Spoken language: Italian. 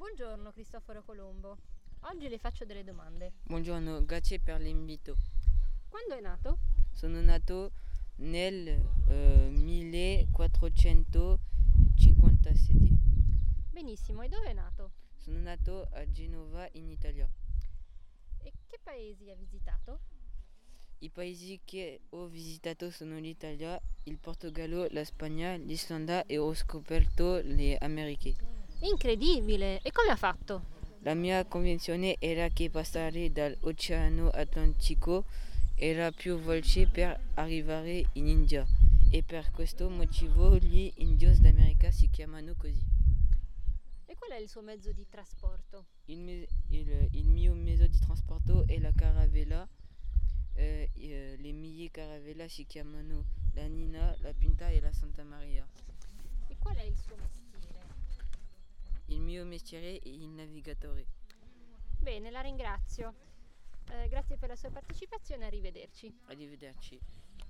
Buongiorno Cristoforo Colombo, oggi le faccio delle domande. Buongiorno, grazie per l'invito. Quando è nato? Sono nato nel 1457. Benissimo, e dove è nato? Sono nato a Genova in Italia. E che paesi ha visitato? I paesi che ho visitato sono l'Italia, il Portogallo, la Spagna, l'Islanda e ho scoperto le Americhe. Incredibile! E come ha fatto? La mia convinzione era che passare dall'Oceano Atlantico era più veloce per arrivare in India e per questo motivo gli indios d'America si chiamano così. E qual è il suo mezzo di trasporto? Il mio mezzo di trasporto è la caravella. Le mie caravelle si chiamano la Nina, la Pinta e la Santa Maria. E qual è il suo mestiere? Il mio mestiere è il navigatore. Bene, la ringrazio. Grazie per la sua partecipazione, arrivederci. Arrivederci.